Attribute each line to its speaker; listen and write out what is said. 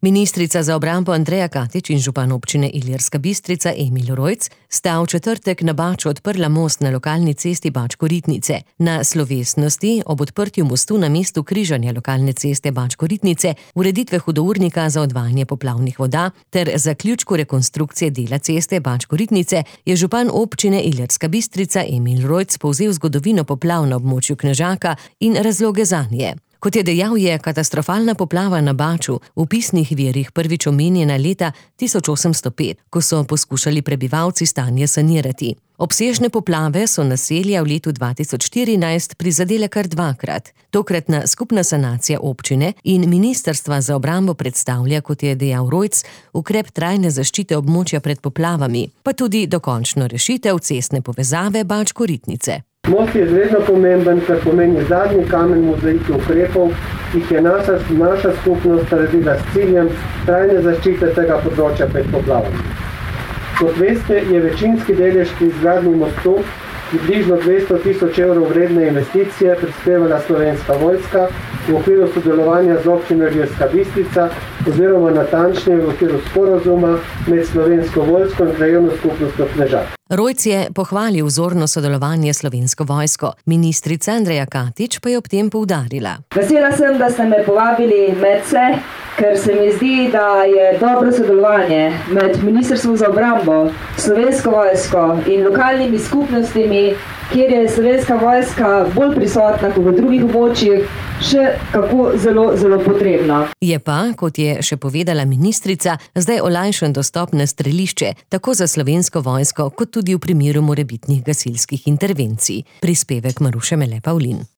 Speaker 1: Ministrica za obrambo Andreja Katič in župan občine Ilirska Bistrica Emil Rojc sta v četrtek na Baču odprla most na lokalni cesti Bačko-Ritnice. Na slovesnosti ob odprtju mostu na mestu križanja lokalne ceste Bačko-Ritnice, ureditve hudournika za odvajanje poplavnih voda ter zaključku rekonstrukcije dela ceste Bačko-Ritnice je župan občine Ilirska Bistrica Emil Rojc povzel zgodovino poplav na območju Knežaka in razloge zanje. Kot je dejal, je katastrofalna poplava na Baču v pisnih virih prvič omenjena leta 1805, ko so poskušali prebivalci stanje sanirati. Obsežne poplave so naselja v letu 2014 prizadele kar dvakrat. Tokratna skupna sanacija občine in Ministrstva za obrambo predstavlja, kot je dejal Rojc, ukrep trajne zaščite območja pred poplavami, pa tudi dokončno rešitev cestne povezave Bačko-Ritnice.
Speaker 2: Most je izredno pomemben, ker pomeni zadnji kamen mozaika ukrepov, ki jih je naša skupnost naredila s ciljem trajne zaščite tega področja pred poplavami. Kot veste, je večinski delež pri izgradnji mostu približno 200 tisoč evrov vredne investicije prispevala Slovenska vojska v okviru sodelovanja z občino Ilirska Bistrica oziroma natančneje v okviru sporazuma med Slovensko vojsko in krajevno skupnostjo Knežak.
Speaker 1: Rojc je pohvalil vzorno sodelovanje s Slovensko vojsko. Ministrica Andreja Katič pa je ob tem poudarila.
Speaker 3: Vesela sem, da ste me povabili medse, ker se mi zdi, da je dobro sodelovanje med Ministrstvom za obrambo, Slovensko vojsko in lokalnimi skupnostmi, kjer je Slovenska vojska bolj prisotna kot v drugih območjih, še kako zelo potrebna.
Speaker 1: Je pa, kot je še povedala ministrica, zdaj olajšan dostop na strelišče, tako za Slovensko vojsko, kot tudi v primeru morebitnih gasilskih intervencij. Prispevek Maruše Mele Pavlin.